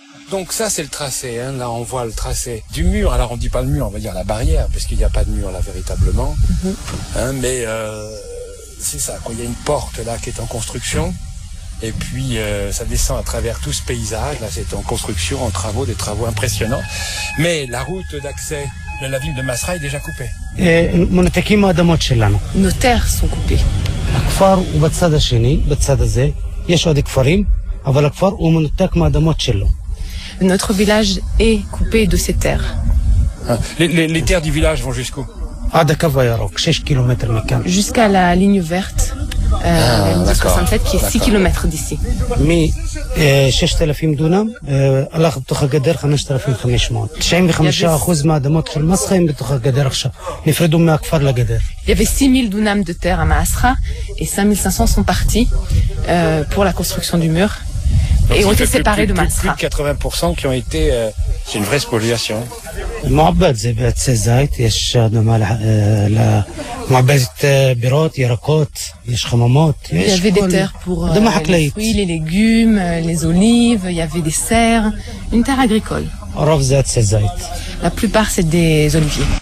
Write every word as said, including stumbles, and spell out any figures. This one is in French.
Donc ça c'est le tracé, hein. Là on voit le tracé du mur, alors on dit pas le mur, on va dire la barrière, parce qu'il n'y a pas de mur là véritablement, mm-hmm. hein, mais euh, c'est ça, quoi. Il y a une porte là qui est en construction, et puis euh, ça descend à travers tout ce paysage, là c'est en construction, en travaux, des travaux impressionnants, mais la route d'accès de la ville de Masra est déjà coupée. Nos terres sont coupées. Notre village est coupé de ses terres. Les, les, les terres du village vont jusqu'où? Jusqu'à la ligne verte, euh, ah, soixante-sept, qui est six kilomètres d'ici. Il y avait six mille dunams de terre à Masra et cinq mille cinq cents sont partis euh, pour la construction du mur. Donc et ont été séparés de Masra. Plus de quatre-vingts pour cent qui ont été... Euh, c'est une vraie spoliation. Il y avait des terres pour euh, les fruits, les légumes, les olives, il y avait des serres, une terre agricole. La plupart c'est des oliviers.